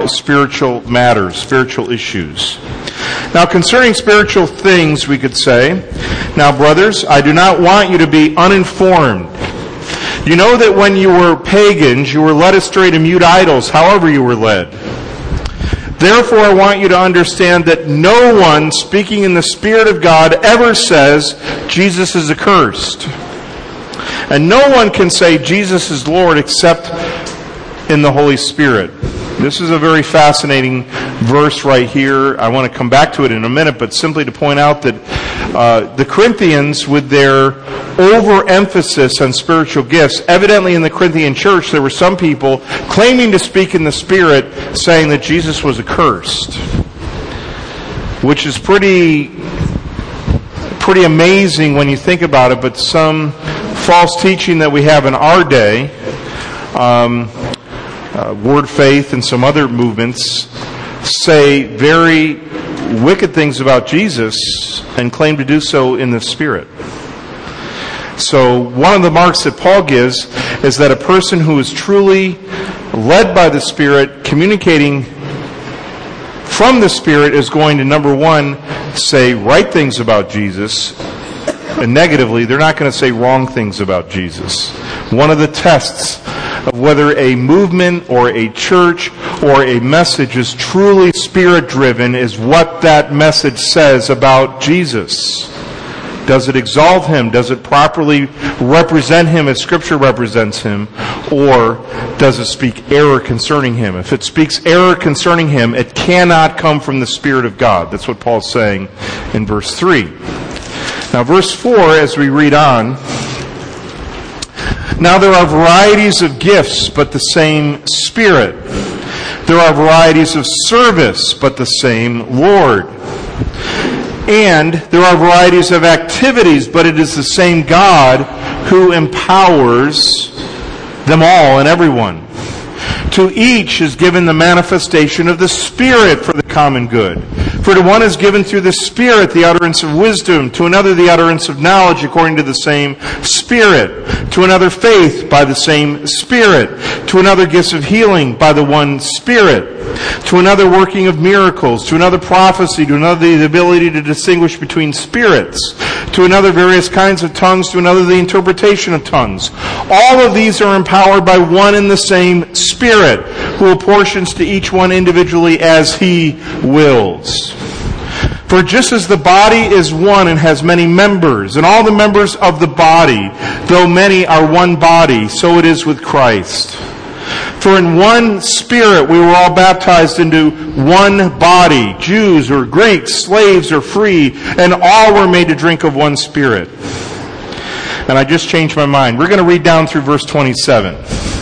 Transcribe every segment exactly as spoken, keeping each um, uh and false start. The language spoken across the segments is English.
about spiritual matters, spiritual issues. Now, concerning spiritual things, we could say, now, brothers, I do not want you to be uninformed. You know that when you were pagans, you were led astray to mute idols, however you were led. Therefore, I want you to understand that no one speaking in the Spirit of God ever says Jesus is accursed. And no one can say Jesus is Lord except in the Holy Spirit. This is a very fascinating verse right here. I want to come back to it in a minute, but simply to point out that uh, the Corinthians, with their overemphasis on spiritual gifts, evidently in the Corinthian church there were some people claiming to speak in the Spirit, saying that Jesus was accursed, which is pretty, pretty amazing when you think about it, but some false teaching that we have in our day, um, uh, Word Faith and some other movements, say very wicked things about Jesus and claim to do so in the Spirit. So one of the marks that Paul gives is that a person who is truly led by the Spirit, communicating from the Spirit, is going to, number one, say right things about Jesus, and negatively, they're not going to say wrong things about Jesus. One of the tests of whether a movement or a church or a message is truly Spirit-driven is what that message says about Jesus. Does it exalt Him? Does it properly represent Him as Scripture represents Him? Or does it speak error concerning Him? If it speaks error concerning Him, it cannot come from the Spirit of God. That's what Paul's saying in verse three. Now, verse four, as we read on, now there are varieties of gifts, but the same Spirit. There are varieties of service, but the same Lord. And there are varieties of activities, but it is the same God who empowers them all and everyone. To each is given the manifestation of the Spirit for the common good. For to one is given through the Spirit the utterance of wisdom, to another the utterance of knowledge according to the same Spirit, to another faith by the same Spirit, to another gifts of healing by the one Spirit, to another working of miracles, to another prophecy, to another the ability to distinguish between spirits, to another various kinds of tongues, to another the interpretation of tongues. All of these are empowered by one and the same Spirit, who apportions to each one individually as He wills. For just as the body is one and has many members, and all the members of the body, though many, are one body, so it is with Christ. For in one Spirit we were all baptized into one body, Jews or Greeks, slaves or free, and all were made to drink of one Spirit. And I just changed my mind. We're going to read down through verse twenty-seven.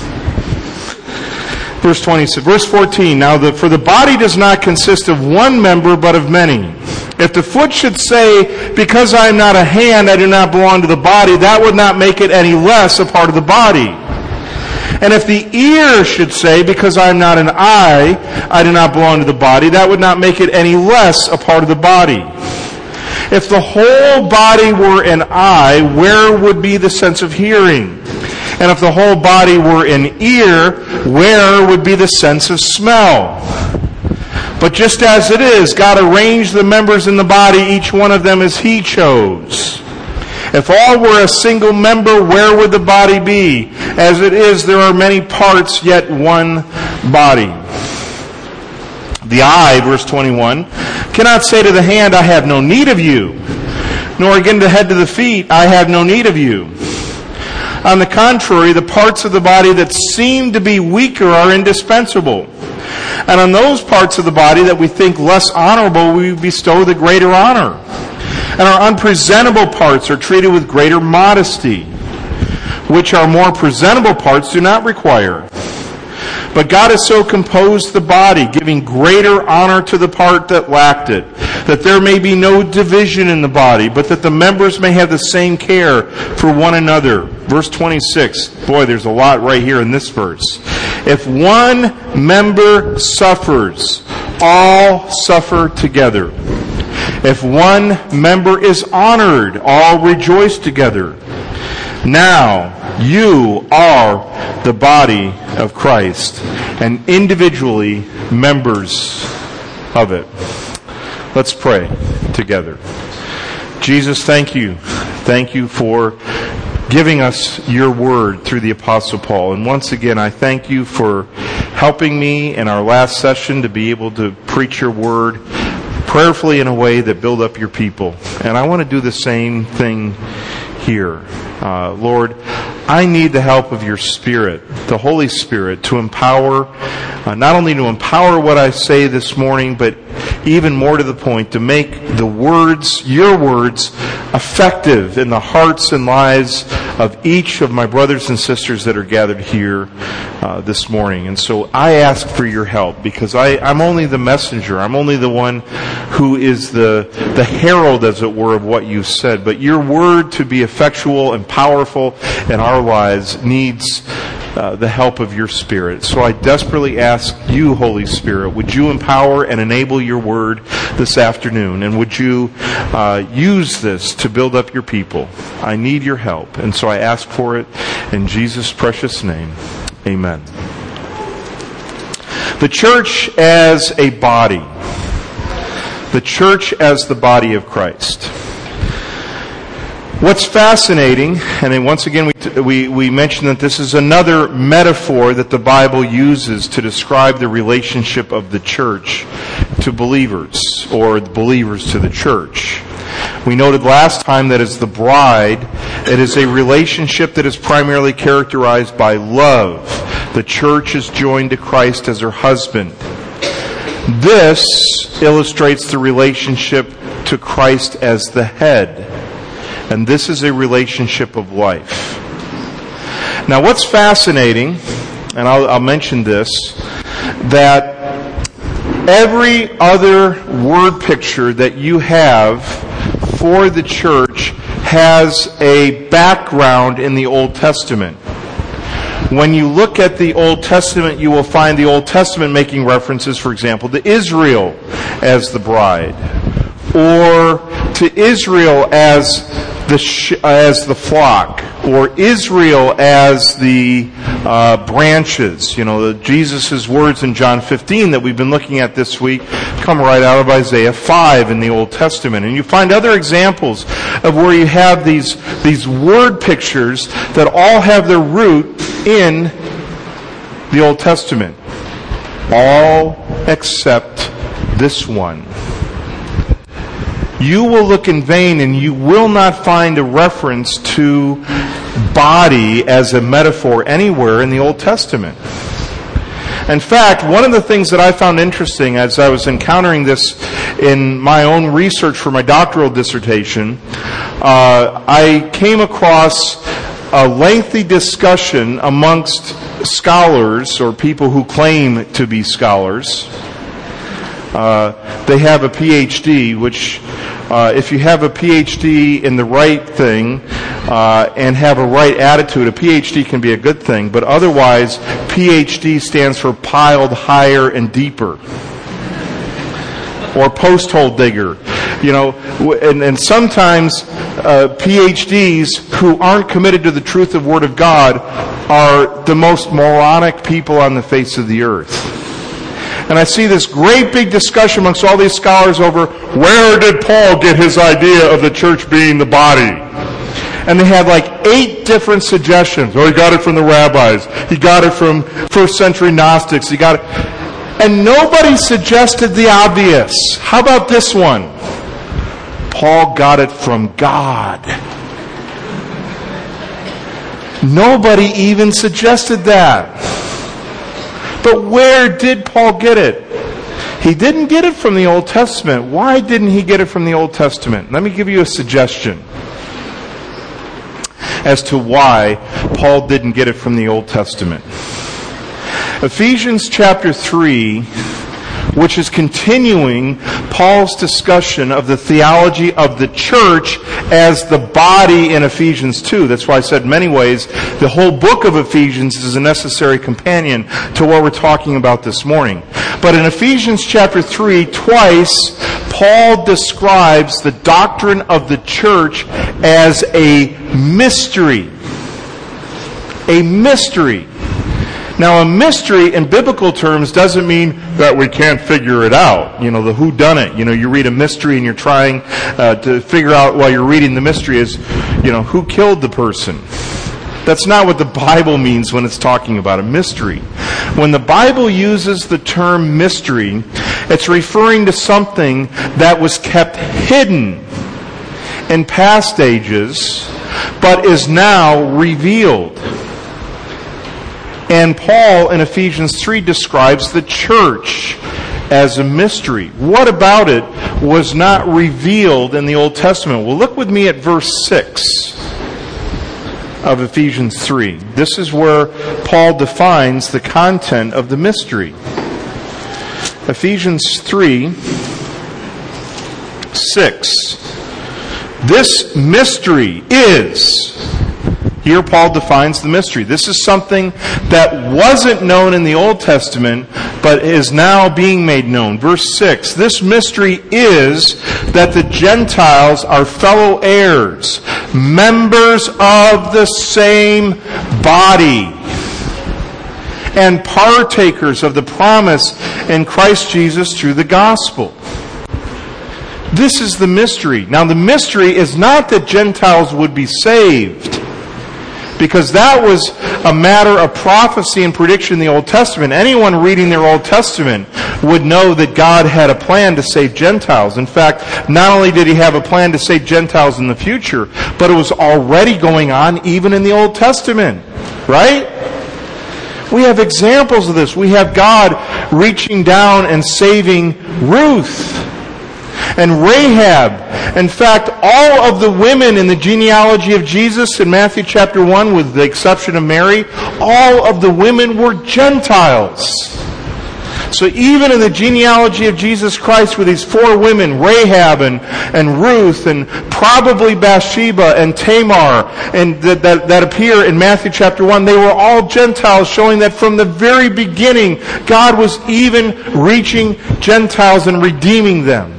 Verse twenty-seven, verse fourteen. Now, the, for the body does not consist of one member, but of many. If the foot should say, because I am not a hand, I do not belong to the body, that would not make it any less a part of the body. And if the ear should say, because I am not an eye, I do not belong to the body, that would not make it any less a part of the body. If the whole body were an eye, where would be the sense of hearing? And if the whole body were an ear, where would be the sense of smell? But just as it is, God arranged the members in the body, each one of them as He chose. If all were a single member, where would the body be? As it is, there are many parts, yet one body. The eye, verse twenty-one, cannot say to the hand, I have no need of you, nor again the head to the feet, I have no need of you. On the contrary, the parts of the body that seem to be weaker are indispensable. And on those parts of the body that we think less honorable, we bestow the greater honor. And our unpresentable parts are treated with greater modesty, which our more presentable parts do not require. But God has so composed the body, giving greater honor to the part that lacked it, that there may be no division in the body, but that the members may have the same care for one another. Verse twenty-six. Boy, there's a lot right here in this verse. If one member suffers, all suffer together. If one member is honored, all rejoice together. Now, you are the body of Christ and individually members of it. Let's pray together. Jesus, thank you. Thank you for giving us your word through the Apostle Paul. And once again, I thank you for helping me in our last session to be able to preach your word prayerfully in a way that build up your people. And I want to do the same thing here. Uh, Lord, I need the help of your Spirit, the Holy Spirit, to empower, uh, not only to empower what I say this morning, but even more to the point, to make the words, your words, effective in the hearts and lives of each of my brothers and sisters that are gathered here uh, this morning. And so I ask for your help, because I, I'm only the messenger. I'm only the one who is the, the herald, as it were, of what you've said. But your word to be effectual and powerful in our lives needs uh, the help of your Spirit. So I desperately ask you, Holy Spirit, would you empower and enable your word this afternoon? And would you uh, use this to build up your people? I need your help. And so I ask for it in Jesus' precious name. Amen. The church as a body. The church as the body of Christ. What's fascinating, and then once again we, we, we mentioned that this is another metaphor that the Bible uses to describe the relationship of the church to believers, or believers to the church. We noted last time that as the bride, it is a relationship that is primarily characterized by love. The church is joined to Christ as her husband. This illustrates the relationship to Christ as the head. And this is a relationship of life. Now what's fascinating, and I'll, I'll mention this, that every other word picture that you have for the church has a background in the Old Testament. When you look at the Old Testament, you will find the Old Testament making references, for example, to Israel as the bride, or to Israel as the sh- as the flock, or Israel as the uh, branches. You know, Jesus' words in John fifteen that we've been looking at this week come right out of Isaiah five in the Old Testament. And you find other examples of where you have these, these word pictures that all have their root in the Old Testament. All except this one. You will look in vain and you will not find a reference to body as a metaphor anywhere in the Old Testament. In fact, one of the things that I found interesting as I was encountering this in my own research for my doctoral dissertation, uh, I came across a lengthy discussion amongst scholars, or people who claim to be scholars. Uh, they have a P H D, which uh, if you have a P H D in the right thing uh, and have a right attitude, a P H D can be a good thing. But otherwise, P H D stands for piled higher and deeper, or post hole digger. You know, and, and sometimes uh, P H Ds who aren't committed to the truth of Word of God are the most moronic people on the face of the earth. And I see this great big discussion amongst all these scholars over where did Paul get his idea of the church being the body? And they had like eight different suggestions. Oh, he got it from the rabbis. He got it from first century Gnostics. He got it. And nobody suggested the obvious. How about this one? Paul got it from God. Nobody even suggested that. But where did Paul get it? He didn't get it from the Old Testament. Why didn't he get it from the Old Testament? Let me give you a suggestion as to why Paul didn't get it from the Old Testament. Ephesians chapter three, which is continuing Paul's discussion of the theology of the church as the body in Ephesians two. That's why I said in many ways the whole book of Ephesians is a necessary companion to what we're talking about this morning. But in Ephesians chapter three, twice, Paul describes the doctrine of the church as a mystery. A mystery. Now, a mystery in biblical terms doesn't mean that we can't figure it out. You know, the whodunit. You know, you read a mystery and you're trying uh, to figure out while you're reading the mystery is, you know, who killed the person. That's not what the Bible means when it's talking about a mystery. When the Bible uses the term mystery, it's referring to something that was kept hidden in past ages, but is now revealed. And Paul in Ephesians three describes the church as a mystery. What about it was not revealed in the Old Testament? Well, look with me at verse six of Ephesians three. This is where Paul defines the content of the mystery. Ephesians three, six. This mystery is... Here Paul defines the mystery. This is something that wasn't known in the Old Testament, but is now being made known. Verse six, this mystery is that the Gentiles are fellow heirs, members of the same body, and partakers of the promise in Christ Jesus through the gospel. This is the mystery. Now, the mystery is not that Gentiles would be saved, because that was a matter of prophecy and prediction in the Old Testament. Anyone reading their Old Testament would know that God had a plan to save Gentiles. In fact, not only did He have a plan to save Gentiles in the future, but it was already going on even in the Old Testament. Right? We have examples of this. We have God reaching down and saving Ruth and Rahab. In fact, all of the women in the genealogy of Jesus in Matthew chapter one, with the exception of Mary, all of the women were Gentiles. So even in the genealogy of Jesus Christ with these four women, Rahab and, and Ruth and probably Bathsheba and Tamar, and that, that, that appear in Matthew chapter one, they were all Gentiles, showing that from the very beginning, God was even reaching Gentiles and redeeming them.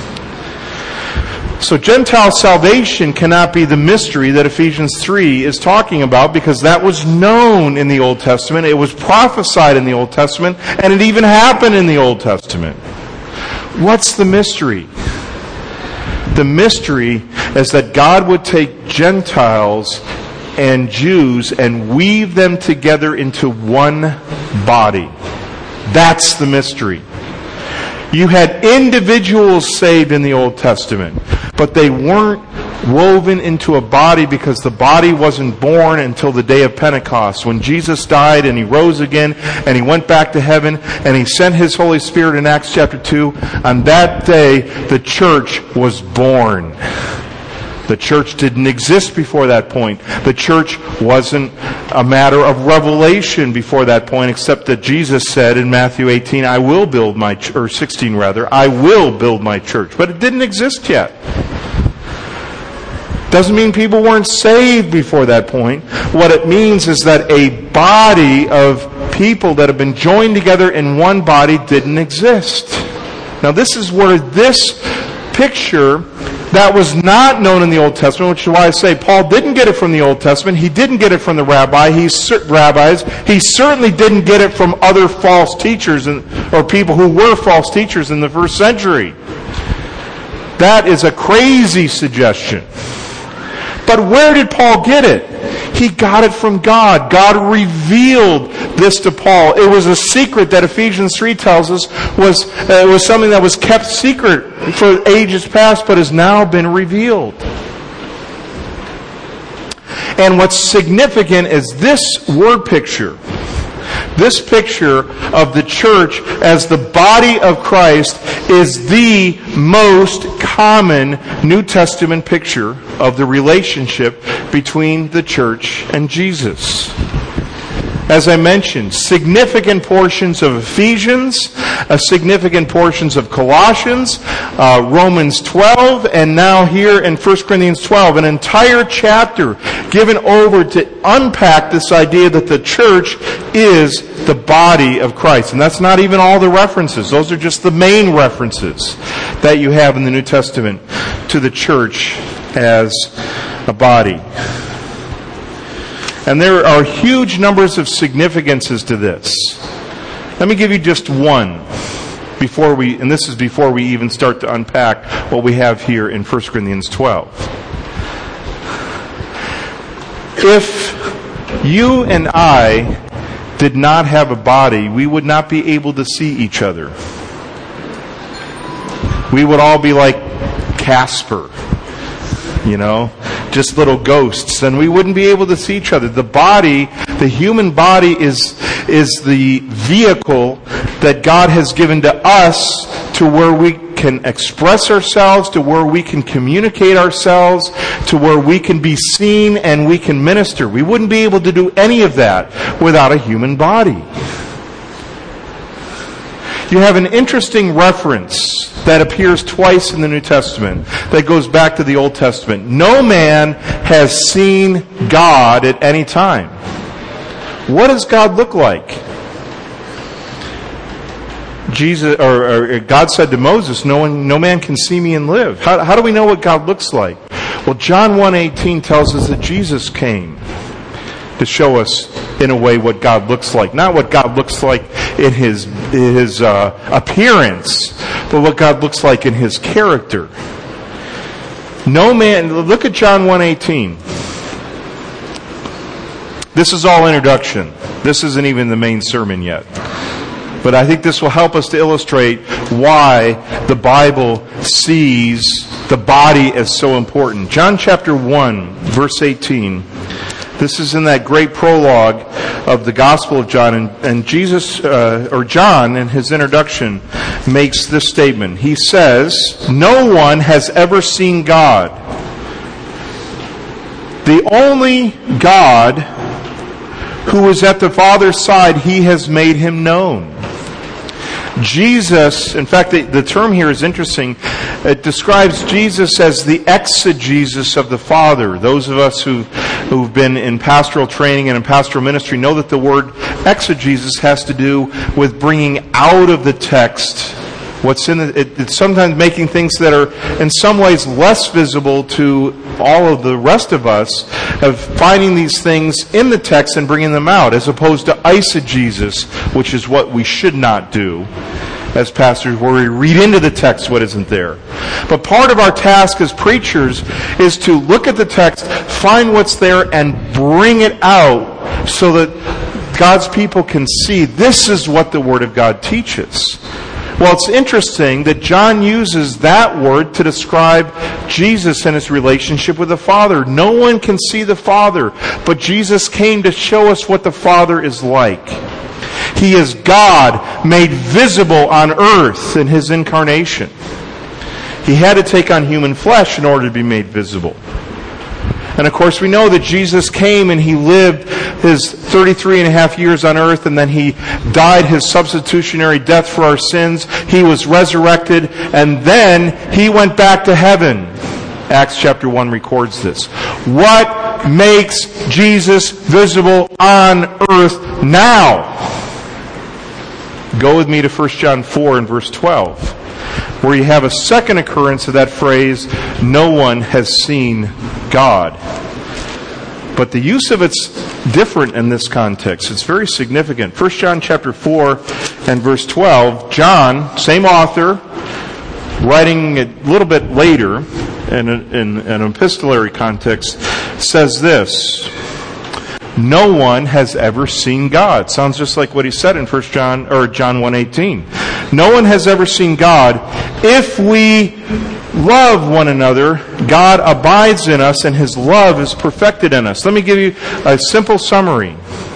So Gentile salvation cannot be the mystery that Ephesians three is talking about, because that was known in the Old Testament, it was prophesied in the Old Testament, and it even happened in the Old Testament. What's the mystery? The mystery is that God would take Gentiles and Jews and weave them together into one body. That's the mystery. You had individuals saved in the Old Testament, but they weren't woven into a body because the body wasn't born until the day of Pentecost, when Jesus died and He rose again and He went back to heaven and He sent His Holy Spirit in Acts chapter two. On that day, the church was born. The church didn't exist before that point. The church wasn't a matter of revelation before that point, except that Jesus said in Matthew eighteen, I will build my, ch- or sixteen rather, I will build my church. But it didn't exist yet. Doesn't mean people weren't saved before that point. What it means is that a body of people that have been joined together in one body didn't exist. Now this is where this picture that was not known in the Old Testament, which is why I say Paul didn't get it from the Old Testament. He didn't get it from the rabbi. He, rabbis. He certainly didn't get it from other false teachers and, or people who were false teachers in the first century. That is a crazy suggestion. But where did Paul get it? He got it from God. God revealed this to Paul. It was a secret that Ephesians three tells us was, uh, was something that was kept secret for ages past, but has now been revealed. And what's significant is this word picture. This picture of the church as the body of Christ is the most common New Testament picture of the relationship between the church and Jesus. As I mentioned, significant portions of Ephesians, uh, significant portions of Colossians, uh, Romans twelve, and now here in First Corinthians twelve, an entire chapter given over to unpack this idea that the church is the body of Christ. And that's not even all the references. Those are just the main references that you have in the New Testament to the church as a body. And there are huge numbers of significances to this. Let me give you just one before we, and this is before we even start to unpack what we have here in First Corinthians twelve. If you and I did not have a body, we would not be able to see each other. We would all be like Casper, you know, just little ghosts, and we wouldn't be able to see each other. The body, the human body is, is the vehicle that God has given to us to where we can express ourselves, to where we can communicate ourselves, to where we can be seen and we can minister. We wouldn't be able to do any of that without a human body. You have an interesting reference that appears twice in the New Testament that goes back to the Old Testament. No man has seen God at any time. What does God look like? Jesus, or, or God said to Moses, no one, no man can see me and live. How, how do we know what God looks like? Well, John one eighteen tells us that Jesus came to show us, in a way, what God looks like. Not what God looks like in His, his uh, appearance, but what God looks like in His character. No man, look at John one eighteen. This is all introduction. This isn't even the main sermon yet. But I think this will help us to illustrate why the Bible sees the body as so important. John chapter one, verse eighteen. This is in that great prologue of the Gospel of John. And, and Jesus, uh, or John, in his introduction, makes this statement. He says, "No one has ever seen God. The only God who is at the Father's side, He has made Him known." Jesus, in fact, the, the term here is interesting. It describes Jesus as the exegesis of the Father. Those of us who, who've been in pastoral training and in pastoral ministry know that the word exegesis has to do with bringing out of the text what's in it. It, it's sometimes making things that are in some ways less visible to all of the rest of us, of finding these things in the text and bringing them out, as opposed to eisegesis, which is what we should not do as pastors, where we read into the text what isn't there. But part of our task as preachers is to look at the text, find what's there, and bring it out so that God's people can see this is what the Word of God teaches. Well, it's interesting that John uses that word to describe Jesus and His relationship with the Father. No one can see the Father, but Jesus came to show us what the Father is like. He is God made visible on earth in His incarnation. He had to take on human flesh in order to be made visible. And of course we know that Jesus came and He lived His thirty-three and a half years on earth, and then He died His substitutionary death for our sins. He was resurrected, and then He went back to heaven. Acts chapter one records this. What makes Jesus visible on earth now? Go with me to First John four and verse twelve, where you have a second occurrence of that phrase, "No one has seen God." But the use of it's different in this context. It's very significant. First John chapter four and verse twelve, John, same author, writing a little bit later in, a, in an epistolary context, says this: "No one has ever seen God." Sounds just like what he said in First John or John one eighteen. No one has ever seen God. If we love one another, God abides in us, and His love is perfected in us. Let me give you a simple summary.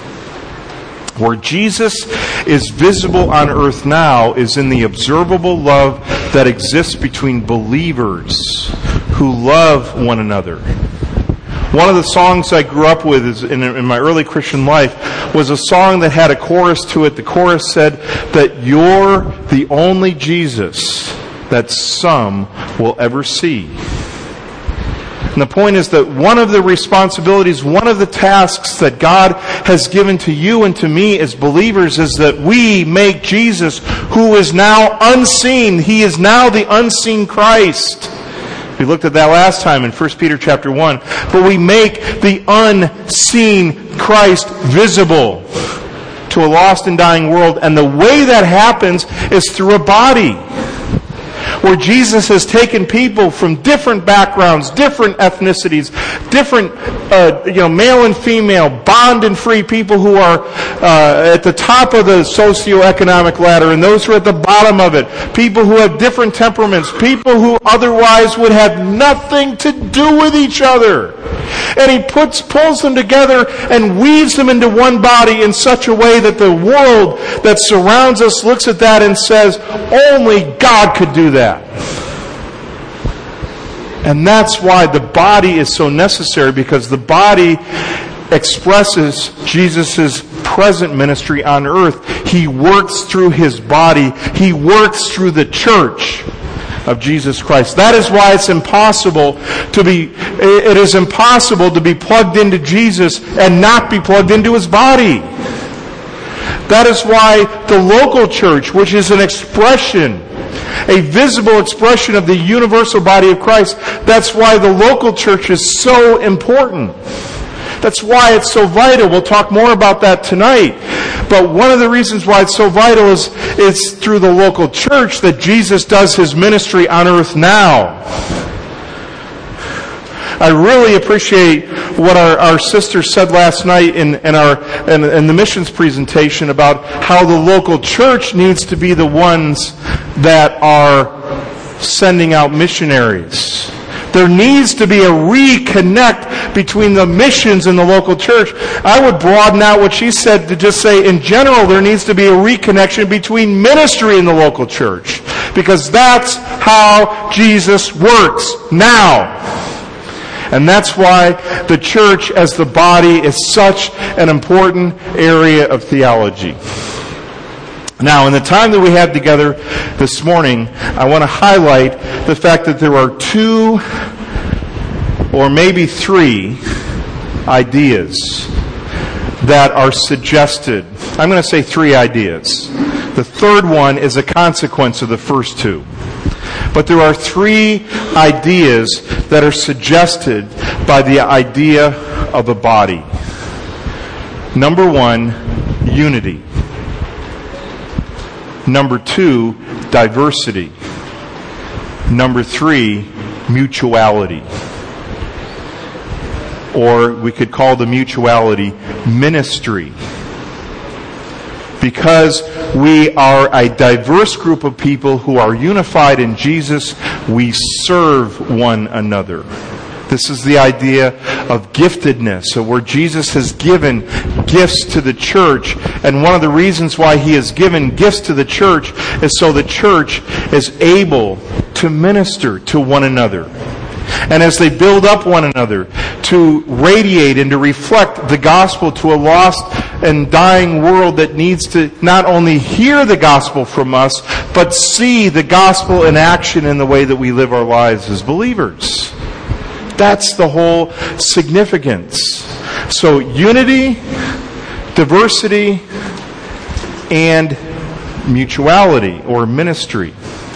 Where Jesus is visible on earth now is in the observable love that exists between believers who love one another. One of the songs I grew up with is in, in my early Christian life was a song that had a chorus to it. The chorus said that you're the only Jesus that some will ever see. And the point is that one of the responsibilities, one of the tasks that God has given to you and to me as believers is that we make Jesus, who is now unseen, He is now the unseen Christ. We looked at that last time in First Peter chapter one. But we make the unseen Christ visible to a lost and dying world. And the way that happens is through a body, where Jesus has taken people from different backgrounds, different ethnicities, different, uh, you know, male and female, bond and free, people who are uh, at the top of the socioeconomic ladder and those who are at the bottom of it, people who have different temperaments, people who otherwise would have nothing to do with each other. And he puts, pulls them together and weaves them into one body in such a way that the world that surrounds us looks at that and says, only God could do that. And that's why the body is so necessary, because the body expresses Jesus' present ministry on earth. He works through his body. He works through the church of Jesus Christ. That is why it's impossible to be, it is impossible to be plugged into Jesus and not be plugged into his body. That is why the local church, which is an expression, a visible expression of the universal body of Christ, that's why the local church is so important. That's why it's so vital. We'll talk more about that tonight. But one of the reasons why it's so vital is it's through the local church that Jesus does his ministry on earth now. I really appreciate what our, our sister said last night in, in our in, in the missions presentation about how the local church needs to be the ones that are sending out missionaries. There needs to be a reconnect between the missions and the local church. I would broaden out what she said to just say, in general, there needs to be a reconnection between ministry and the local church. Because that's how Jesus works now. And that's why the church as the body is such an important area of theology. Now, in the time that we have together this morning, I want to highlight the fact that there are two or maybe three ideas that are suggested. I'm going to say three ideas. The third one is a consequence of the first two. But there are three ideas that are suggested by the idea of a body. Number one, unity. Number two, diversity. Number three, mutuality. Or we could call the mutuality ministry. Because we are a diverse group of people who are unified in Jesus, we serve one another. This is the idea of giftedness, so where Jesus has given gifts to the church. And one of the reasons why he has given gifts to the church is so the church is able to minister to one another. And as they build up one another, to radiate and to reflect the gospel to a lost and dying world that needs to not only hear the gospel from us, but see the gospel in action in the way that we live our lives as believers. That's the whole significance. So unity, diversity, and mutuality or ministry.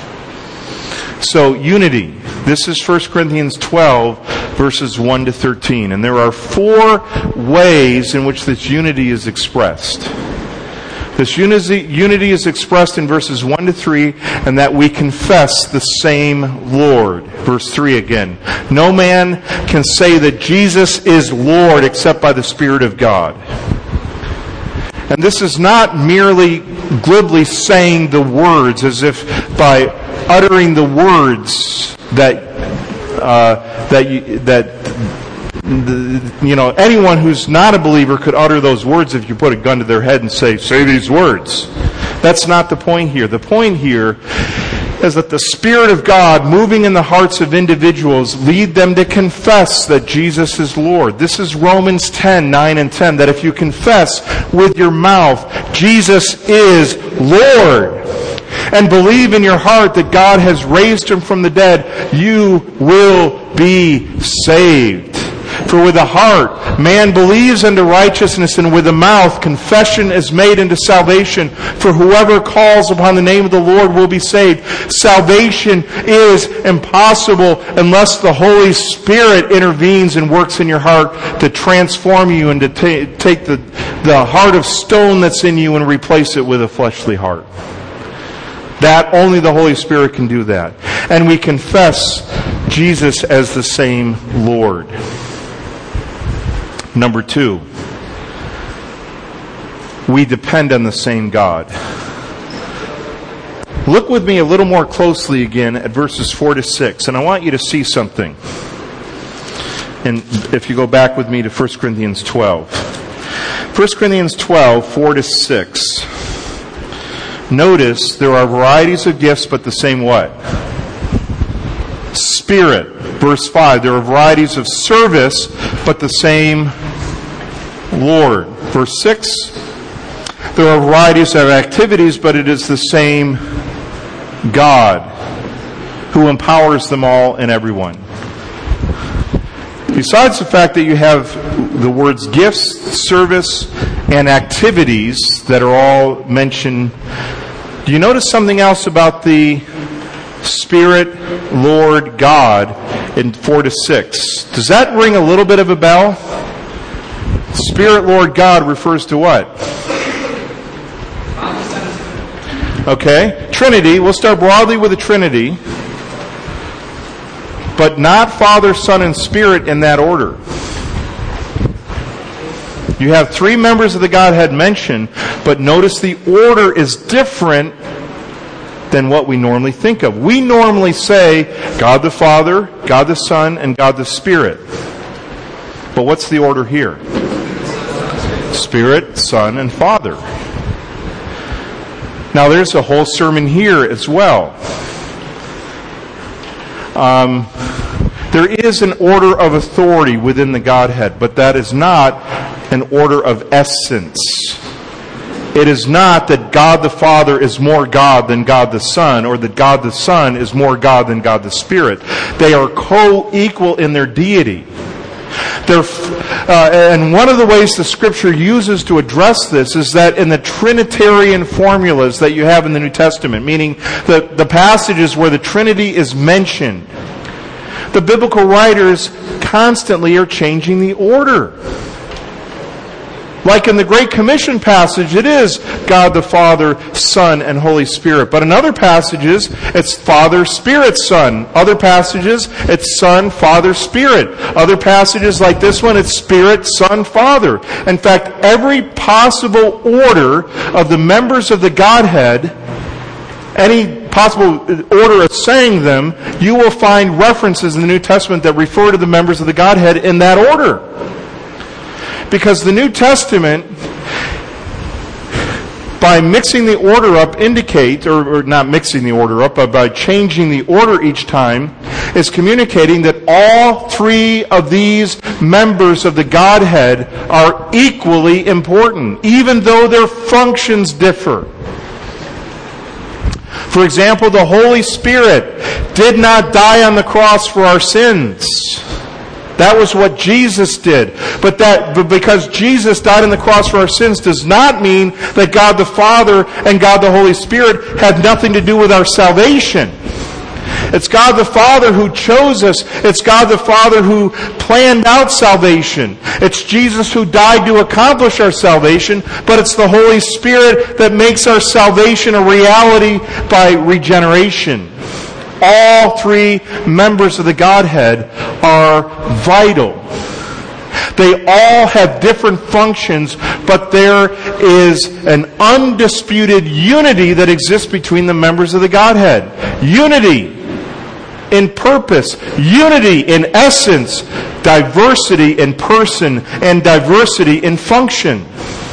So unity. This is First Corinthians twelve, verses one to thirteen. And there are four ways in which this unity is expressed. This unity, unity is expressed in verses one to three, and that we confess the same Lord. Verse three again. No man can say that Jesus is Lord except by the Spirit of God. And this is not merely glibly saying the words as if by uttering the words that uh, that you, that you know anyone who's not a believer could utter those words if you put a gun to their head and say, say these words. That's not the point here. The point here is that the Spirit of God moving in the hearts of individuals lead them to confess that Jesus is Lord. This is Romans ten, nine and ten, that if you confess with your mouth Jesus is Lord and believe in your heart that God has raised him from the dead, you will be saved. For with the heart man believes unto righteousness, and with the mouth confession is made unto salvation. For whoever calls upon the name of the Lord will be saved. Salvation is impossible unless the Holy Spirit intervenes and works in your heart to transform you and to ta- take the, the heart of stone that's in you and replace it with a fleshly heart. That only the Holy Spirit can do that. And we confess Jesus as the same Lord. Number two, we depend on the same God. Look with me a little more closely again at verses four to six, and I want you to see something. And if you go back with me to First Corinthians twelve. First Corinthians twelve, four to six. Notice there are varieties of gifts, but the same what? Spirit. Verse five, there are varieties of service, but the same Lord. Verse six, there are varieties of activities, but it is the same God who empowers them all and everyone. Besides the fact that you have the words gifts, service, and activities that are all mentioned, do you notice something else about the Spirit, Lord, God in four to six? Does that ring a little bit of a bell? Spirit, Lord, God refers to what? Okay, Trinity. We'll start broadly with the Trinity, but not Father, Son, and Spirit in that order. You have three members of the Godhead mentioned, but notice the order is different than what we normally think of. We normally say God the Father, God the Son, and God the Spirit. But what's the order here? Spirit, Son, and Father. Now there's a whole sermon here as well. Um, there is an order of authority within the Godhead, but that is not an order of essence. It is not that God the Father is more God than God the Son, or that God the Son is more God than God the Spirit. They are co-equal in their deity. They're, uh, and one of the ways the Scripture uses to address this is that in the Trinitarian formulas that you have in the New Testament, meaning the, the passages where the Trinity is mentioned, the biblical writers constantly are changing the order. Like in the Great Commission passage, it is God the Father, Son, and Holy Spirit. But in other passages, it's Father, Spirit, Son. Other passages, it's Son, Father, Spirit. Other passages like this one, it's Spirit, Son, Father. In fact, every possible order of the members of the Godhead, any possible order of saying them, you will find references in the New Testament that refer to the members of the Godhead in that order. Because the New Testament, by mixing the order up, indicate, or, or not mixing the order up, but by changing the order each time, is communicating that all three of these members of the Godhead are equally important, even though their functions differ. For example, the Holy Spirit did not die on the cross for our sins. That was what Jesus did. But that but because Jesus died on the cross for our sins does not mean that God the Father and God the Holy Spirit had nothing to do with our salvation. It's God the Father who chose us. It's God the Father who planned out salvation. It's Jesus who died to accomplish our salvation, but it's the Holy Spirit that makes our salvation a reality by regeneration. All three members of the Godhead are vital. They all have different functions, but there is an undisputed unity that exists between the members of the Godhead. Unity in purpose, unity in essence, diversity in person, and diversity in function.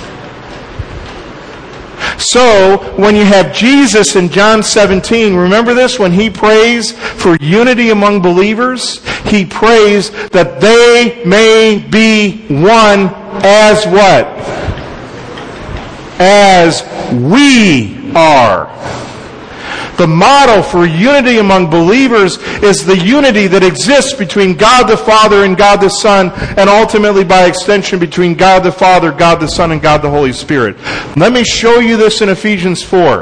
So, when you have Jesus in John seventeen, remember this? When He prays for unity among believers, He prays that they may be one as what? As we are. The model for unity among believers is the unity that exists between God the Father and God the Son, and ultimately by extension between God the Father, God the Son, and God the Holy Spirit. Let me show you this in Ephesians four.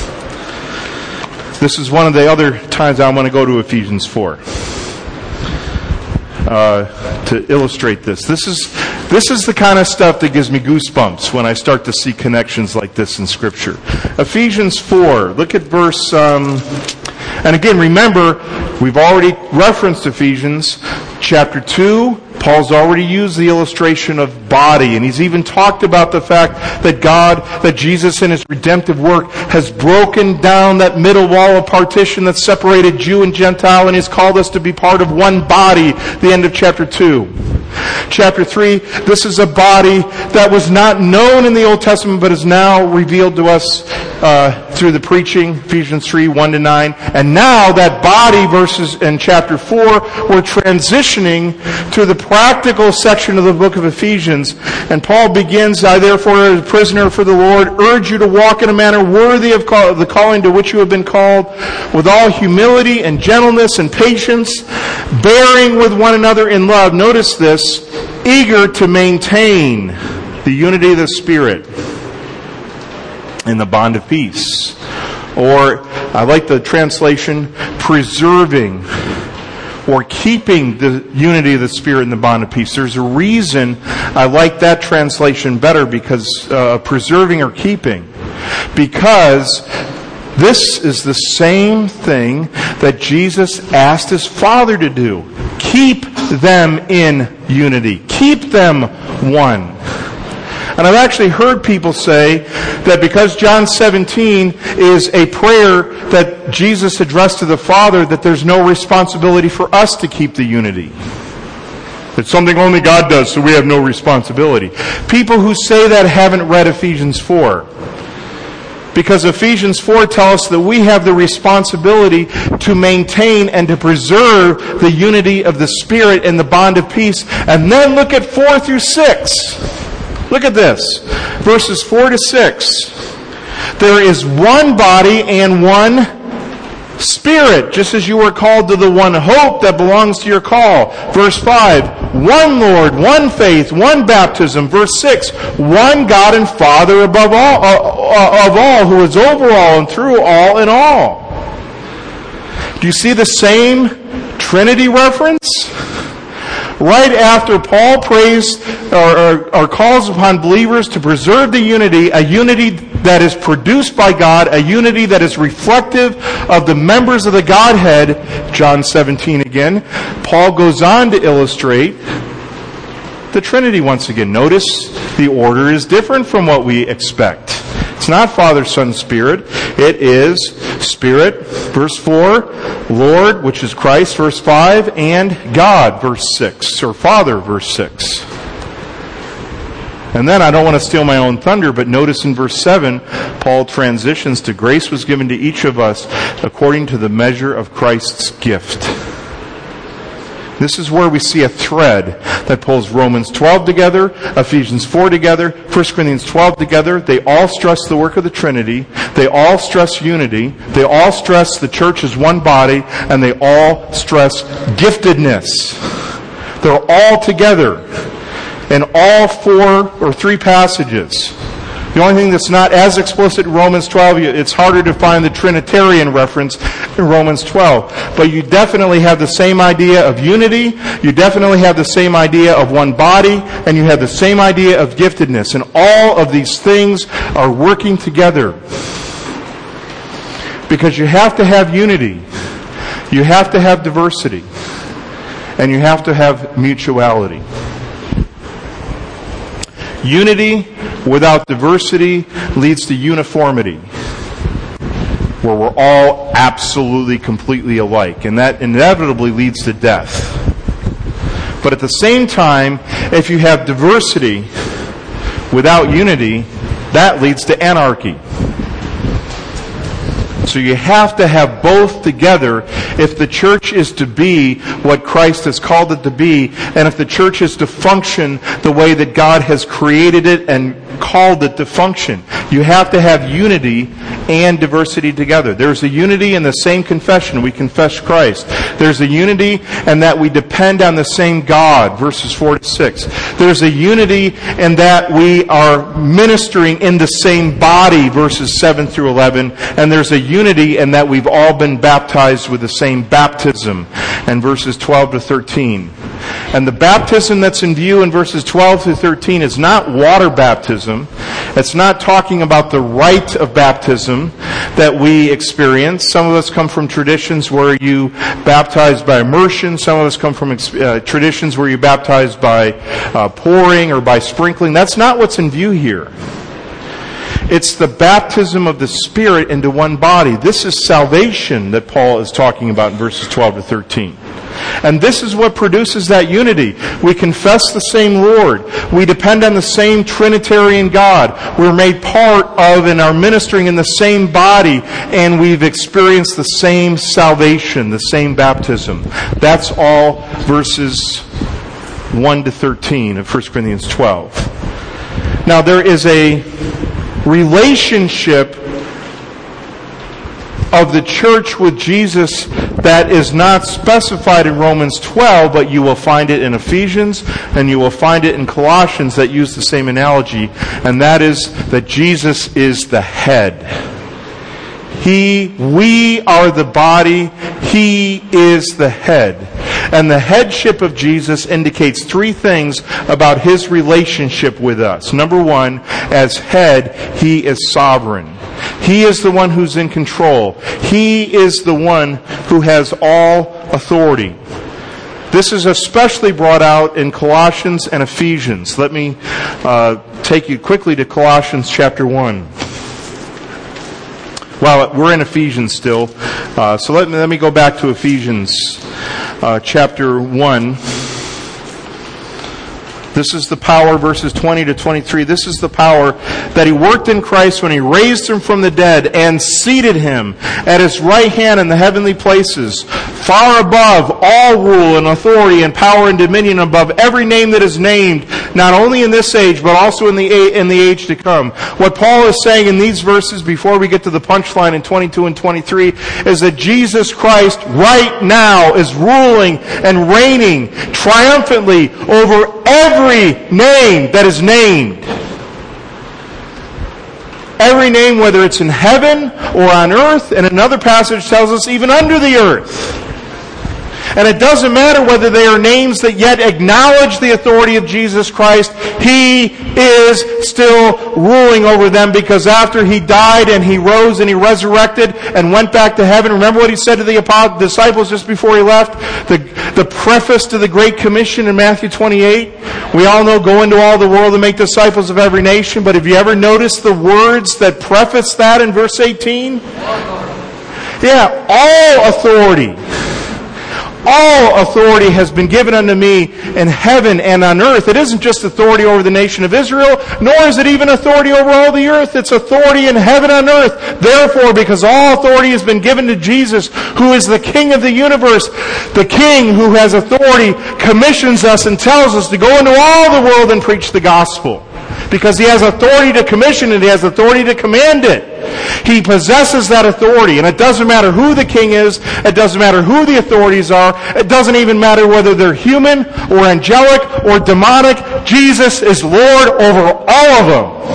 This is one of the other times I want to go to Ephesians four. Uh, to illustrate this. This is this is the kind of stuff that gives me goosebumps when I start to see connections like this in Scripture. Ephesians four, look at verse, um, and again, remember, we've already referenced Ephesians chapter two. Paul's already used the illustration of body, and he's even talked about the fact that God, that Jesus in his redemptive work has broken down that middle wall of partition that separated Jew and Gentile, and he's called us to be part of one body, the end of chapter two. Chapter three, this is a body that was not known in the Old Testament but is now revealed to us uh, through the preaching, Ephesians three, one to nine. And now that body, verses in chapter four, we're transitioning to the practical section of the book of Ephesians. And Paul begins, I therefore, as a prisoner for the Lord, urge you to walk in a manner worthy of call, the calling to which you have been called, with all humility and gentleness and patience, bearing with one another in love. Notice this. Eager to maintain the unity of the Spirit in the bond of peace. Or, I like the translation, preserving or keeping the unity of the Spirit in the bond of peace. There's a reason I like that translation better, because uh, preserving or keeping. Because this is the same thing that Jesus asked his Father to do. Keep them in unity. Keep them one. And I've actually heard people say that because John seventeen is a prayer that Jesus addressed to the Father, that there's no responsibility for us to keep the unity. It's something only God does, so we have no responsibility. People who say that haven't read Ephesians four. Because Ephesians four tells us that we have the responsibility to maintain and to preserve the unity of the Spirit in the bond of peace. And then look at four through six. Look at this. Verses four to six. There is one body and one Spirit, just as you were called to the one hope that belongs to your call. Verse five, one Lord, one faith, one baptism. Verse six, one God and Father above all, uh, of all, who is over all and through all in all. Do you see the same Trinity reference? Right after Paul prays or, or, or calls upon believers to preserve the unity, a unity that is produced by God, a unity that is reflective of the members of the Godhead, John seventeen again, Paul goes on to illustrate the Trinity once again. Notice the order is different from what we expect. It's not Father, Son, Spirit. It is Spirit, verse four, Lord, which is Christ, verse five, and God, verse six, or Father, verse six. And then, I don't want to steal my own thunder, but notice in verse seven, Paul transitions to grace was given to each of us according to the measure of Christ's gift. This is where we see a thread that pulls Romans twelve together, Ephesians four together, First Corinthians twelve together. They all stress the work of the Trinity. They all stress unity. They all stress the church as one body. And they all stress giftedness. They're all together in all four or three passages. The only thing that's not as explicit in Romans twelve, it's harder to find the Trinitarian reference in Romans twelve. But you definitely have the same idea of unity, you definitely have the same idea of one body, and you have the same idea of giftedness. And all of these things are working together. Because you have to have unity, you have to have diversity, and you have to have mutuality. Unity without diversity leads to uniformity, where we're all absolutely, completely alike. And that inevitably leads to death. But at the same time, if you have diversity without unity, that leads to anarchy. So you have to have both together if the church is to be what Christ has called it to be, and if the church is to function the way that God has created it and called it to function. You have to have unity and diversity together. There's a unity in the same confession. We confess Christ. There's a unity in that we depend on the same God, verses four to six. There's a unity in that we are ministering in the same body, verses seven through eleven. And there's a unity in that we've all been baptized with the same baptism, and verses twelve to thirteen. And the baptism that's in view in verses twelve to thirteen is not water baptism. It's not talking about the rite of baptism that we experience. Some of us come from traditions where you baptize by immersion. Some of us come from uh, traditions where you baptize by uh, pouring or by sprinkling. That's not what's in view here. It's the baptism of the Spirit into one body. This is salvation that Paul is talking about in verses twelve to thirteen. And this is what produces that unity. We confess the same Lord. We depend on the same Trinitarian God. We're made part of and are ministering in the same body, and we've experienced the same salvation, the same baptism. That's all verses one to thirteen of First Corinthians twelve. Now there is a relationship of the church with Jesus that is not specified in Romans twelve, but you will find it in Ephesians and you will find it in Colossians that use the same analogy, and that is that Jesus is the head. He, we are the body, He is the head. And the headship of Jesus indicates three things about His relationship with us. Number one, as head, He is sovereign. He is the one who's in control. He is the one who has all authority. This is especially brought out in Colossians and Ephesians. Let me uh, take you quickly to Colossians chapter one. Well, we're in Ephesians still, uh, so let me, let me go back to Ephesians uh, chapter one. This is the power, verses twenty to twenty-three. This is the power that He worked in Christ when He raised Him from the dead and seated Him at His right hand in the heavenly places, far above all rule and authority and power and dominion, above every name that is named, not only in this age, but also in the in the age to come. What Paul is saying in these verses, before we get to the punchline in twenty-two and twenty-three, is that Jesus Christ right now is ruling and reigning triumphantly over every name that is named. Every name, whether it's in heaven or on earth, and another passage tells us even under the earth. And it doesn't matter whether they are names that yet acknowledge the authority of Jesus Christ. He is still ruling over them, because after He died and He rose and He resurrected and went back to heaven, remember what He said to the disciples just before He left? The, the preface to the Great Commission in Matthew twenty-eight. We all know, go into all the world and make disciples of every nation. But have you ever noticed the words that preface that in verse eighteen? Yeah, all authority. All authority has been given unto me in heaven and on earth. It isn't just authority over the nation of Israel, nor is it even authority over all the earth. It's authority in heaven and earth. Therefore, because all authority has been given to Jesus, who is the King of the universe, the King who has authority commissions us and tells us to go into all the world and preach the gospel. Because He has authority to commission it, He has authority to command it. He possesses that authority, and it doesn't matter who the king is, it doesn't matter who the authorities are, it doesn't even matter whether they're human or angelic or demonic. Jesus is Lord over all of them.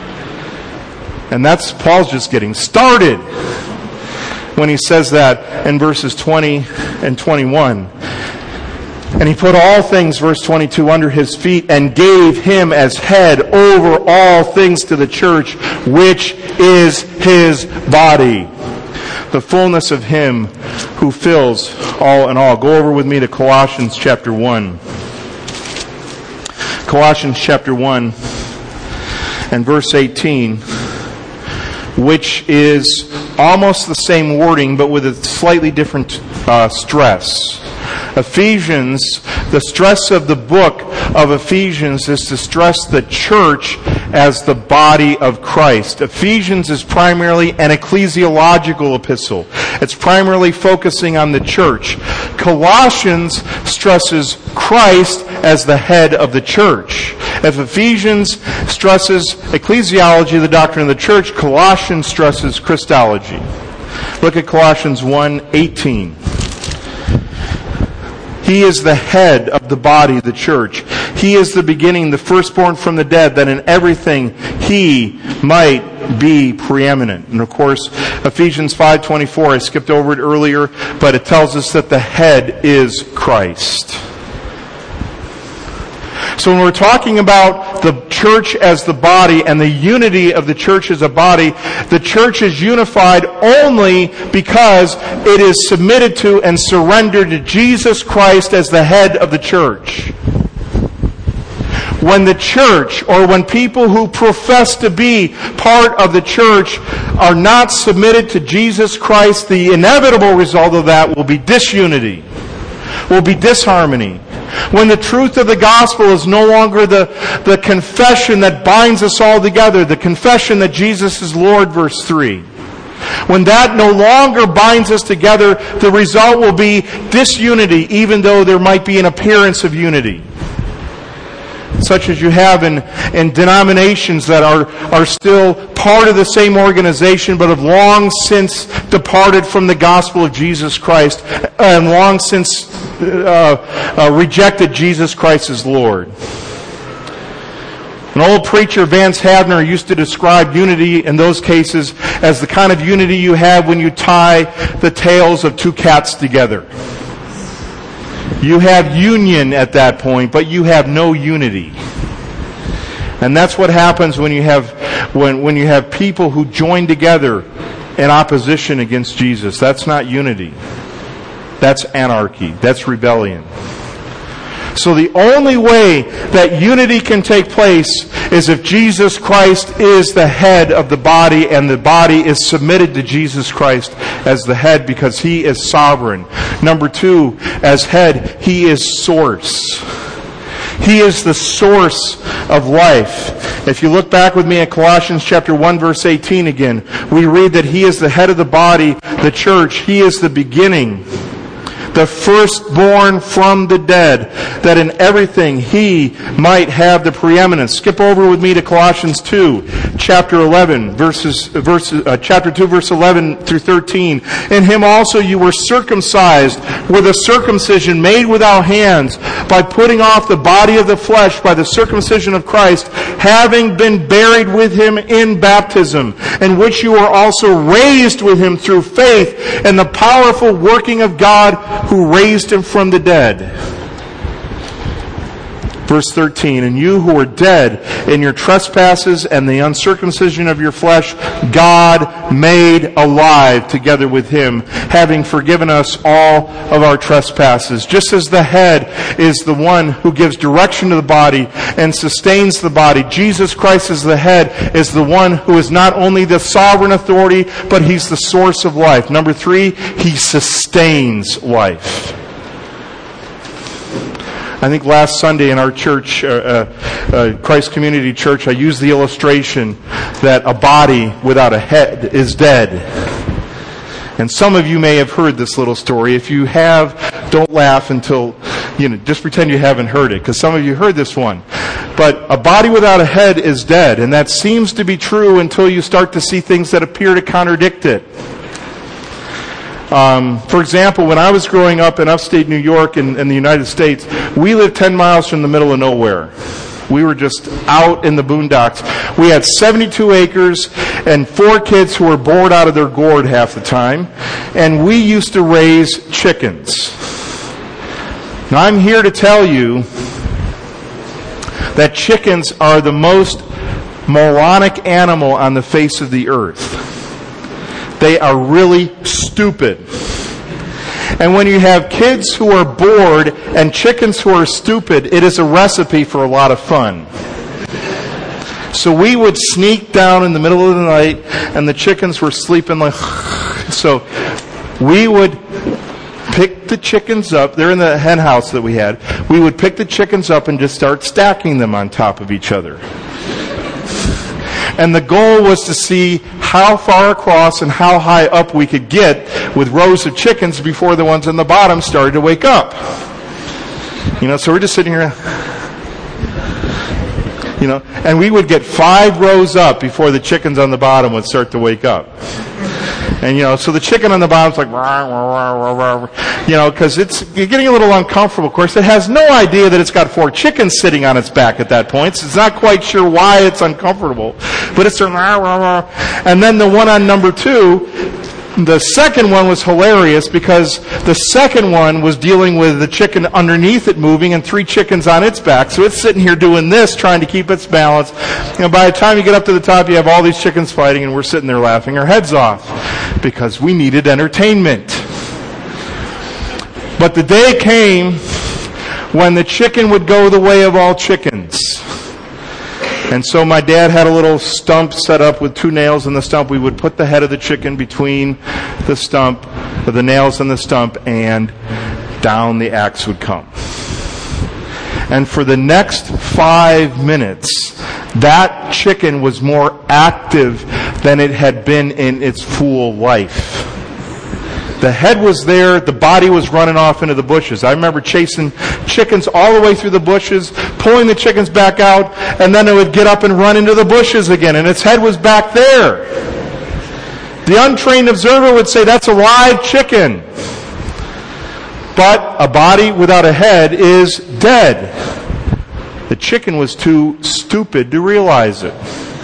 And that's, Paul's just getting started when he says that in verses twenty and twenty-one. And He put all things, verse twenty-two, under His feet and gave Him as head over all things to the church, which is His body, the fullness of Him who fills all in all. Go over with me to Colossians chapter one. Colossians chapter one and verse eighteen, which is almost the same wording, but with a slightly different uh, stress. Ephesians, the stress of the book of Ephesians is to stress the church as the body of Christ. Ephesians is primarily an ecclesiological epistle. It's primarily focusing on the church. Colossians stresses Christ as the head of the church. If Ephesians stresses ecclesiology, the doctrine of the church, Colossians stresses Christology. Look at Colossians one eighteen. He is the head of the body, the church. He is the beginning, the firstborn from the dead, that in everything he might be preeminent. And of course, Ephesians five twenty-four, I skipped over it earlier, but it tells us that the head is Christ. So when we're talking about the church as the body and the unity of the church as a body, the church is unified only because it is submitted to and surrendered to Jesus Christ as the head of the church. When the church, or when people who profess to be part of the church are not submitted to Jesus Christ, the inevitable result of that will be disunity, will be disharmony. When the truth of the gospel is no longer the, the confession that binds us all together, the confession that Jesus is Lord, verse three. When that no longer binds us together, the result will be disunity, even though there might be an appearance of unity. Such as you have in, in denominations that are, are still part of the same organization but have long since departed from the gospel of Jesus Christ and long since uh, uh, rejected Jesus Christ as Lord. An old preacher, Vance Havner, used to describe unity in those cases as the kind of unity you have when you tie the tails of two cats together. You have union at that point, but you have no unity. And that's what happens when you have when, when you have people who join together in opposition against Jesus. That's not unity. That's anarchy. That's rebellion. So the only way that unity can take place is if Jesus Christ is the head of the body and the body is submitted to Jesus Christ as the head because He is sovereign. Number two, as head, He is source. He is the source of life. If you look back with me at Colossians chapter one, verse eighteen again, we read that He is the head of the body, the church. He is the beginning, the firstborn from the dead, that in everything He might have the preeminence. Skip over with me to Colossians two, chapter eleven, verses, verses, uh, chapter two, verse eleven through thirteen. In Him also you were circumcised with a circumcision made without hands, by putting off the body of the flesh by the circumcision of Christ, having been buried with Him in baptism, in which you were also raised with Him through faith in the powerful working of God who raised Him from the dead. Verse thirteen, and you who were dead in your trespasses and the uncircumcision of your flesh, God made alive together with Him, having forgiven us all of our trespasses. Just as the head is the one who gives direction to the body and sustains the body, Jesus Christ as the head is the one who is not only the sovereign authority, but He's the source of life. Number three, He sustains life. I think last Sunday in our church, uh, uh, uh, Christ Community Church, I used the illustration that a body without a head is dead. And some of you may have heard this little story. If you have, don't laugh until, you know, just pretend you haven't heard it, because some of you heard this one. But a body without a head is dead, and that seems to be true until you start to see things that appear to contradict it. Um, for example, when I was growing up in upstate New York in, in the United States, we lived ten miles from the middle of nowhere. We were just out in the boondocks. We had seventy-two acres and four kids who were bored out of their gourd half the time. And we used to raise chickens. Now I'm here to tell you that chickens are the most moronic animal on the face of the earth. They are really stupid. And when you have kids who are bored and chickens who are stupid, it is a recipe for a lot of fun. So we would sneak down in the middle of the night, and the chickens were sleeping like... So we would pick the chickens up. They're in the hen house that we had. We would pick the chickens up and just start stacking them on top of each other. And the goal was to see how far across and how high up we could get with rows of chickens before the ones on the bottom started to wake up. You know, so we're just sitting here. You know, and we would get five rows up before the chickens on the bottom would start to wake up. And, you know, so the chicken on the bottom's like, rah, rah, rah, rah, rah, you know, because it's you're getting a little uncomfortable. Of course, it has no idea that it's got four chickens sitting on its back at that point. So it's not quite sure why it's uncomfortable. But it's a rah, rah, rah. And then the one on number two, the second one was hilarious because the second one was dealing with the chicken underneath it moving and three chickens on its back. So it's sitting here doing this, trying to keep its balance. You know, by the time you get up to the top, you have all these chickens fighting, and we're sitting there laughing our heads off because we needed entertainment. But the day came when the chicken would go the way of all chickens. And so my dad had a little stump set up with two nails in the stump. We would put the head of the chicken between the stump, or the nails in the stump, and down the axe would come. And for the next five minutes, that chicken was more active than it had been in its full life. The head was there, the body was running off into the bushes. I remember chasing chickens all the way through the bushes, pulling the chickens back out, and then it would get up and run into the bushes again, and its head was back there. The untrained observer would say, that's a live chicken. But a body without a head is dead. The chicken was too stupid to realize it.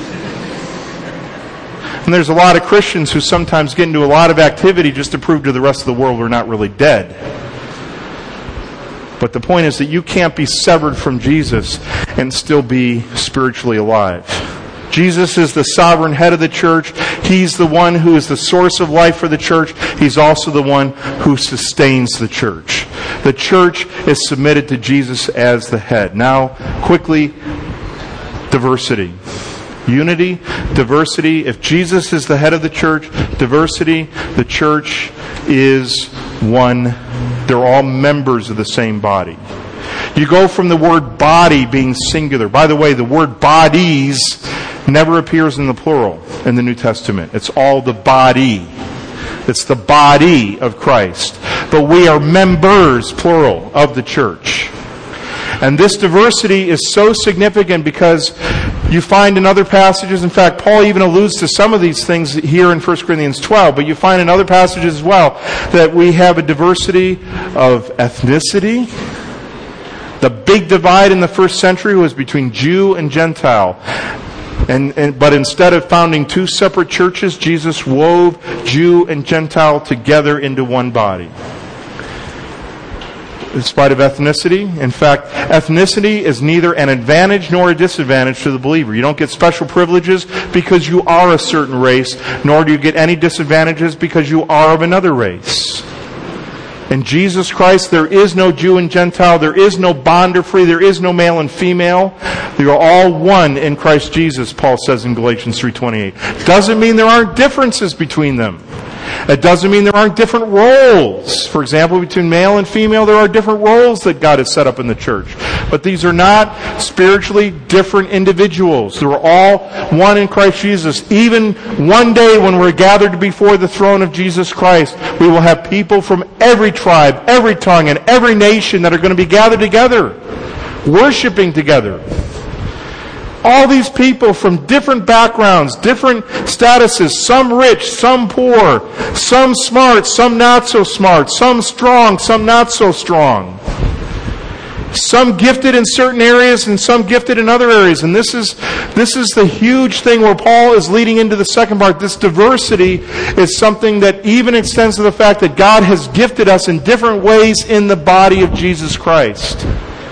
And there's a lot of Christians who sometimes get into a lot of activity just to prove to the rest of the world we're not really dead. But the point is that you can't be severed from Jesus and still be spiritually alive. Jesus is the sovereign head of the church. He's the one who is the source of life for the church. He's also the one who sustains the church. The church is submitted to Jesus as the head. Now, quickly, diversity. Unity, diversity. If Jesus is the head of the church, diversity, the church is one. They're all members of the same body. You go from the word body being singular. By the way, the word bodies never appears in the plural in the New Testament. It's all the body. It's the body of Christ. But we are members, plural, of the church. And this diversity is so significant because you find in other passages, in fact, Paul even alludes to some of these things here in First Corinthians twelve, but you find in other passages as well that we have a diversity of ethnicity. The big divide in the first century was between Jew and Gentile. And, and but instead of founding two separate churches, Jesus wove Jew and Gentile together into one body. In spite of ethnicity. In fact, ethnicity is neither an advantage nor a disadvantage to the believer. You don't get special privileges because you are a certain race, nor do you get any disadvantages because you are of another race. In Jesus Christ, there is no Jew and Gentile, there is no bond or free, there is no male and female. They are all one in Christ Jesus, Paul says in Galatians three twenty-eight. Doesn't mean there aren't differences between them. It doesn't mean there aren't different roles. For example, between male and female, there are different roles that God has set up in the church. But these are not spiritually different individuals. They're all one in Christ Jesus. Even one day when we're gathered before the throne of Jesus Christ, we will have people from every tribe, every tongue, and every nation that are going to be gathered together, worshiping together. All these people from different backgrounds, different statuses, some rich, some poor, some smart, some not so smart, some strong, some not so strong. Some gifted in certain areas and some gifted in other areas. And this is this is the huge thing where Paul is leading into the second part. This diversity is something that even extends to the fact that God has gifted us in different ways in the body of Jesus Christ.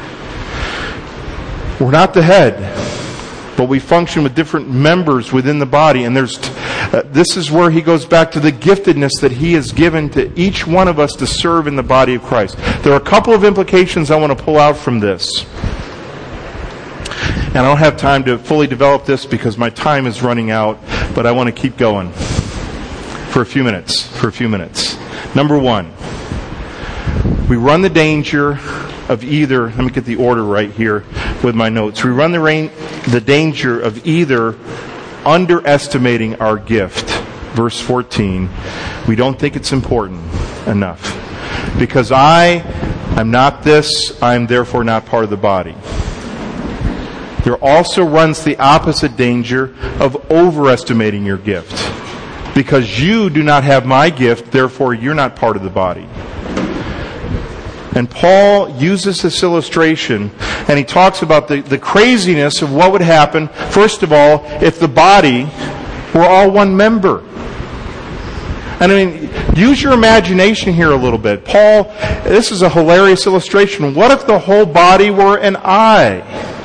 We're not the head, but we function with different members within the body. And there's uh, this is where he goes back to the giftedness that he has given to each one of us to serve in the body of Christ. There are a couple of implications I want to pull out from this. And I don't have time to fully develop this because my time is running out, but I want to keep going for a few minutes. For a few minutes. Number one, we run the danger of either, let me get the order right here with my notes. We run the, rain, the danger of either underestimating our gift. Verse fourteen, we don't think it's important enough. Because I am not this, I am therefore not part of the body. there also runs the opposite danger of overestimating your gift. Because you do not have my gift, therefore you're not part of the body. And Paul uses this illustration, and he talks about the, the craziness of what would happen, first of all, if the body were all one member. And I mean, use your imagination here a little bit. Paul, this is a hilarious illustration. What if the whole body were an eye?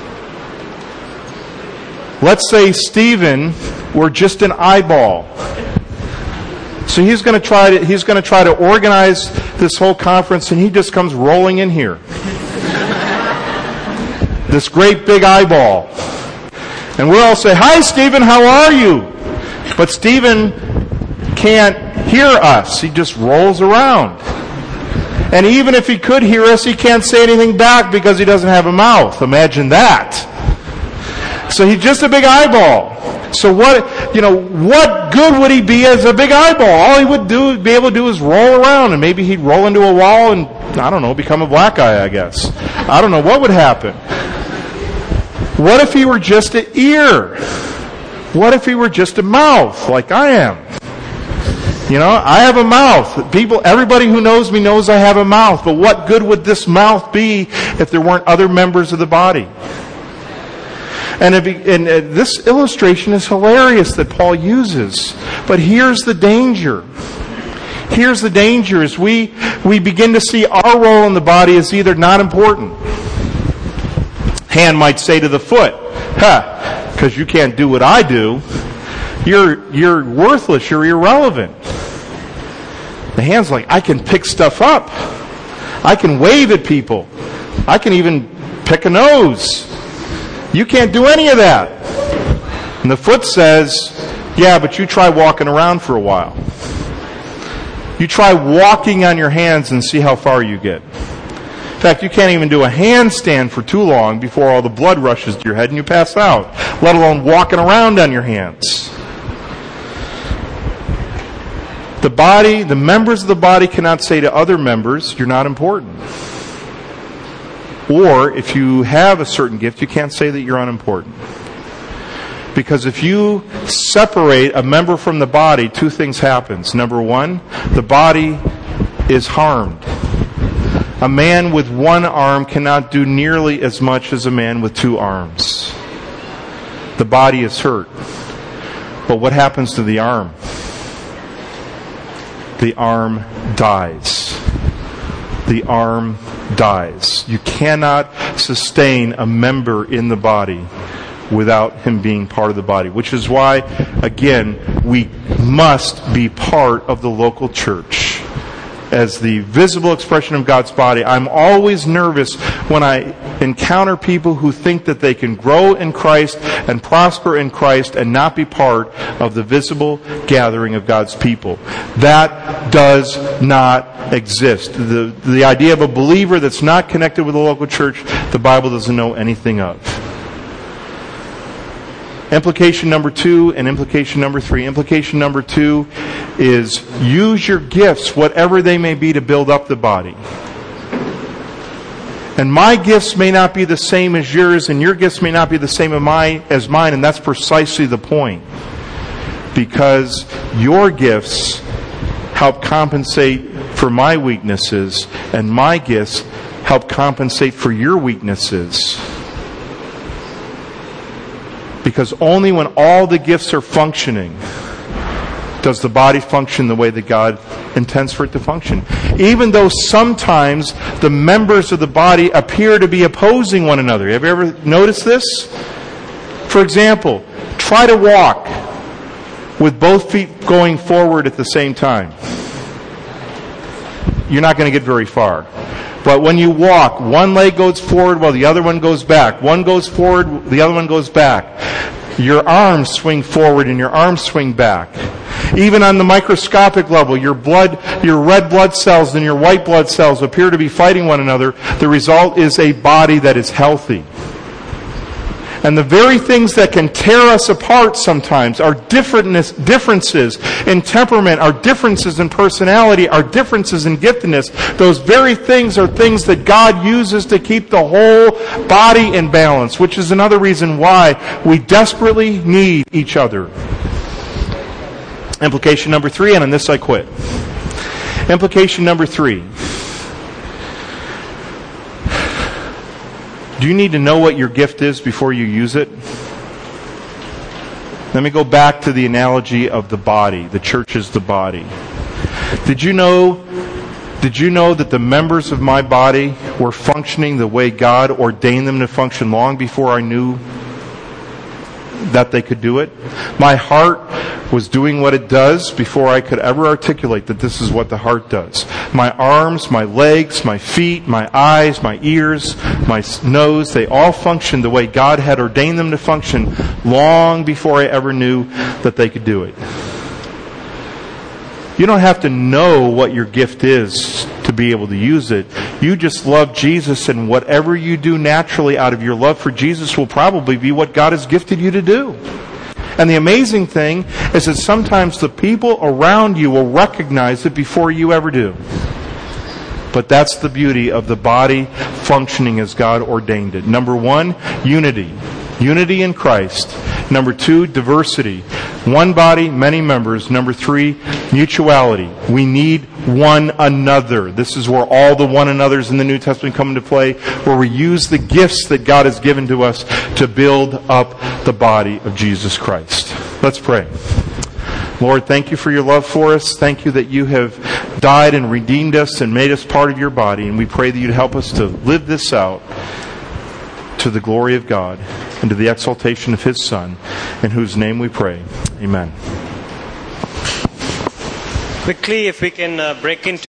Let's say Stephen were just an eyeball. So he's going to try to he's going to try to organize this whole conference, and he just comes rolling in here. This great big eyeball. And we all say, "Hi, Stephen, how are you?" But Stephen can't hear us. He just rolls around. And even if he could hear us, he can't say anything back because he doesn't have a mouth. Imagine that. So he's just a big eyeball. So what, you know, what good would he be as a big eyeball? All he would do, be able to do is roll around, and maybe he'd roll into a wall and, I don't know, become a black eye, I guess. I don't know what would happen. What if he were just an ear? What if he were just a mouth, like I am? You know, I have a mouth. People, everybody who knows me knows I have a mouth. But what good would this mouth be if there weren't other members of the body? And, it be, and uh, this illustration is hilarious that Paul uses. But here's the danger. Here's the danger is we, we begin to see our role in the body as either not important. Hand might say to the foot, "Huh, because you can't do what I do, you're, you're worthless, you're irrelevant." The hand's like, "I can pick stuff up. I can wave at people. I can even pick a nose. You can't do any of that." And the foot says, "Yeah, but you try walking around for a while. You try walking on your hands and see how far you get. In fact, you can't even do a handstand for too long before all the blood rushes to your head and you pass out, let alone walking around on your hands." The body, the members of the body cannot say to other members, "You're not important." Or, if you have a certain gift, you can't say that you're unimportant. Because if you separate a member from the body, two things happens. Number one, the body is harmed. A man with one arm cannot do nearly as much as a man with two arms. The body is hurt. But what happens to the arm? The arm dies. The arm dies. You cannot sustain a member in the body without him being part of the body. Which is why, again, we must be part of the local church as the visible expression of God's body. I'm always nervous when I encounter people who think that they can grow in Christ and prosper in Christ and not be part of the visible gathering of God's people. That does not exist. The, the idea of a believer that's not connected with the local church, the Bible doesn't know anything of. Implication number two and implication number three. Implication number two is use your gifts, whatever they may be, to build up the body. And my gifts may not be the same as yours, and your gifts may not be the same as mine, and that's precisely the point. Because your gifts help compensate for my weaknesses, and my gifts help compensate for your weaknesses. Because only when all the gifts are functioning does the body function the way that God intends for it to function. Even though sometimes the members of the body appear to be opposing one another. Have you ever noticed this? For example, try to walk with both feet going forward at the same time. You're not going to get very far. But when you walk, one leg goes forward while the other one goes back. One goes forward, the other one goes back. Your arms swing forward and your arms swing back. Even on the microscopic level, your blood, your red blood cells and your white blood cells appear to be fighting one another. The result is a body that is healthy. And the very things that can tear us apart sometimes, our differentness, differences in temperament, our differences in personality, our differences in giftedness, those very things are things that God uses to keep the whole body in balance, which is another reason why we desperately need each other. Implication number three, and on this I quit. Implication number three. Do you need to know what your gift is before you use it? Let me go back to the analogy of the body. The church is the body. Did you know, did you know that the members of my body were functioning the way God ordained them to function long before I knew that they could do it? My heart was doing what it does before I could ever articulate that this is what the heart does. My arms, my legs, my feet, my eyes, my ears, my nose, they all functioned the way God had ordained them to function long before I ever knew that they could do it. You don't have to know what your gift is to be able to use it. You just love Jesus, and whatever you do naturally out of your love for Jesus will probably be what God has gifted you to do. And the amazing thing is that sometimes the people around you will recognize it before you ever do. But that's the beauty of the body functioning as God ordained it. Number one, unity. Unity in Christ. Number two, diversity. One body, many members. Number three, mutuality. We need one another. This is where all the one another's in the New Testament come into play, where we use the gifts that God has given to us to build up the body of Jesus Christ. Let's pray. Lord, thank you for your love for us. Thank you that you have died and redeemed us and made us part of your body. And we pray that you'd help us to live this out to the glory of God and to the exaltation of His Son, in whose name we pray. Amen. Quickly, if we can uh, break into